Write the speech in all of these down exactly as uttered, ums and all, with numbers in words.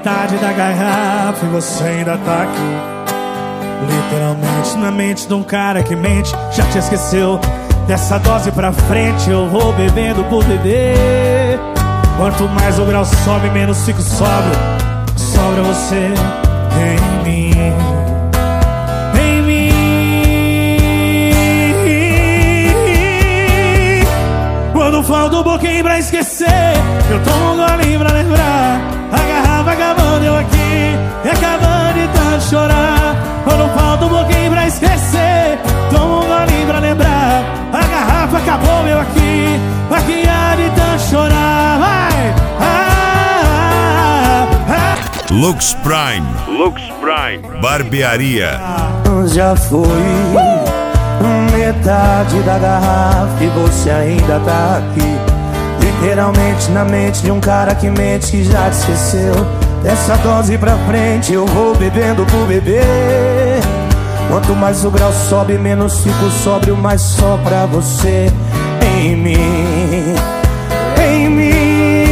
metade da garrafa e você ainda tá aqui. Literalmente na mente de um cara que mente. Já te esqueceu? Dessa dose pra frente eu vou bebendo por beber. Quanto mais o grau sobe, menos fico sóbrio. Sobra você em mim, em mim. Quando falta um pouquinho pra esquecer, eu tomo um golinho pra lembrar. A garrafa acabando, eu aqui, e acabando de tanto chorar. Quando falta um pouquinho pra esquecer, tomo um golinho pra lembrar. A garrafa acabou, eu aqui, aqui há de tanto chorar. Vai! Ah, ah, ah. Lux Prime, Lux Prime, barbearia. Já foi metade da garrafa e você ainda tá aqui. Literalmente na mente de um cara que mente, que já te esqueceu. Dessa dose pra frente eu vou bebendo por beber. Quanto mais o grau sobe, menos fico sóbrio, mais só pra você em mim, em mim.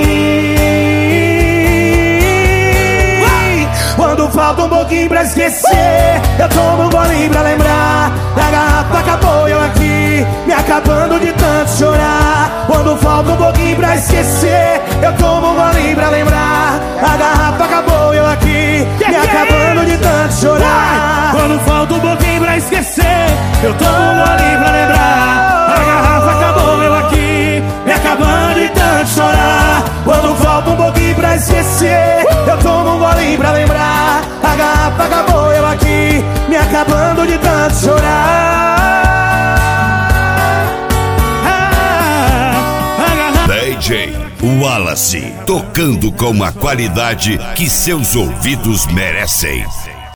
Quando falta um pouquinho pra esquecer, eu tomo um golinho pra lembrar. A garrafa acabou, eu aqui, me acabando de tanto chorar. Quando falta um pouquinho pra esquecer, eu tomo um golinho pra lembrar. A garrafa acabou, eu aqui, me acabando de tanto chorar. Quando falta um pouquinho pra esquecer, eu tomo um golinho pra lembrar. A garrafa acabou, eu aqui, me acabando de tanto chorar. Quando falta um pouquinho pra esquecer, eu tomo um golinho pra lembrar. A garrafa acabou, eu aqui, me acabando de tanto chorar. D J Wallace, tocando com a qualidade que seus ouvidos merecem.